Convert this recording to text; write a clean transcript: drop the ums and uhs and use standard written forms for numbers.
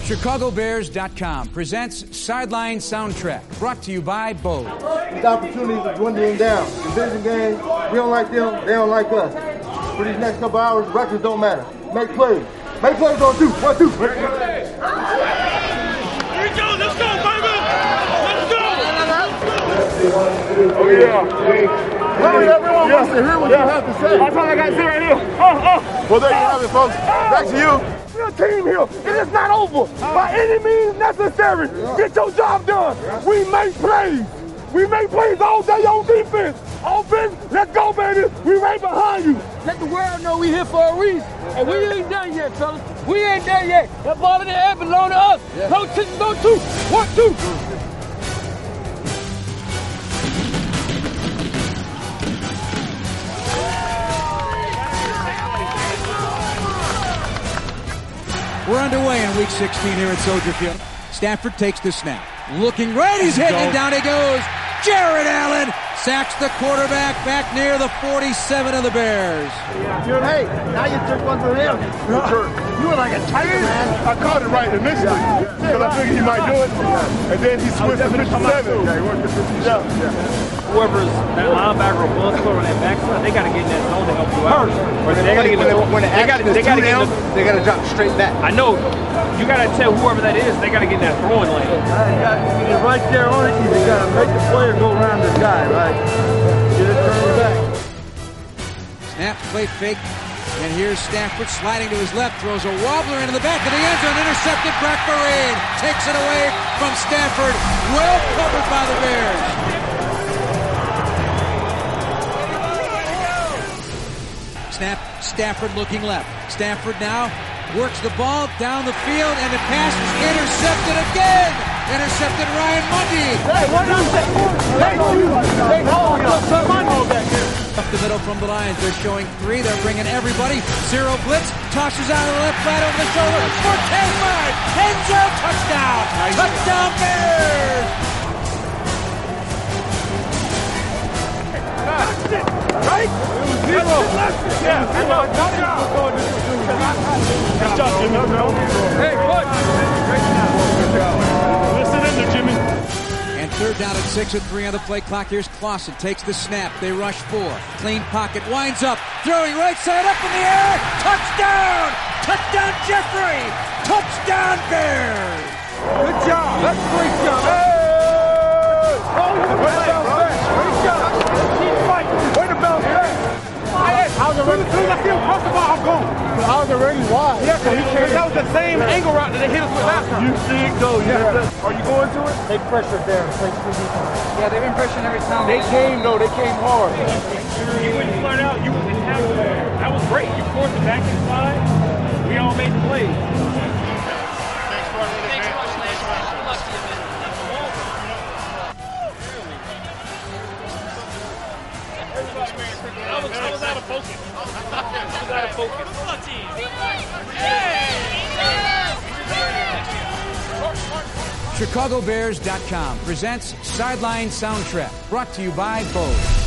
ChicagoBears.com presents Sideline Soundtrack, brought to you by Bose. These opportunities are dwindling down. Division games, we don't like them, they don't like us. For these next couple hours, records don't matter. Make plays. Make plays on two. 1, 2. Here we go. Let's go, baby. Let's go. Oh, yeah. Hurry, everyone wants to hear what you have to say. That's all I got to say right here. Well, there you have it, folks. Back to you. Your team here, it is not over by any means necessary. Get your job done. We make plays. We make plays all day on defense. Offense, let's go, baby. We right behind you. Let the world know we here for a reason. And we ain't done yet, fellas. We ain't done yet. That ball in the air belong to us. Go 2, go 2. 1, 2. We're underway in Week 16 here at Soldier Field. Stafford takes the snap. Looking right, he's hit, and down he goes. Jared Allen sacks the quarterback back near the 47 of the Bears. Hey, now you took one from him. You were like a tiger, man. I caught it right initially, because I figured he might do it. And then he switched to 57. Yeah, he went to 57. Whoever's that linebacker or ball scorer on that backside, they got to get in that zone to help you out. Or they got to get they got to drop straight back. I know. You got to tell whoever that is, they got to get in that throwing lane. You're right there on it. You got to make the player go around the guy, right? Get it turned back. Snap, play fake. And here's Stafford sliding to his left, throws a wobbler into the back of the end zone, intercepted. Brock Parade takes it away from Stafford. Well covered by the Bears. Snap, Stafford looking left. Stafford now works the ball down the field, and the pass is intercepted again. Intercepted Ryan Mundy. Hey, what is that? Up the middle from the Lions. They're showing 3. They're bringing everybody. Zero blitz. Tosses out of the left, flat over the shoulder. Forte 5. End zone touchdown. Touchdown Bears. Right? Zero. Yeah, I know. Good job, Jimmy. Hey, coach. Listen in there, Jimmy. And third down at 6 with 3 on the play clock. Here's Clausen. Takes the snap. They rush 4. Clean pocket. Winds up. Throwing right side up in the air. Touchdown! Touchdown Jeffrey! Touchdown Bears! Good job. That's a great job. Hey! Way to bounce back. Great job. Keep fighting. Way to bounce back. How's it ready? As soon as I see him cross the ball, I'm going. How's it ready? Why? Yeah, because that was the same angle route that they hit us with last time. You see it go, yeah. Are you going to it? They pressured there. Yeah, they've been pressuring every time. They came, though. They came hard. You wouldn't start out. You wouldn't have that was great. You forced it back inside. We all made the plays. I was out of focus. ChicagoBears.com presents Sideline Soundtrack, brought to you by Bose.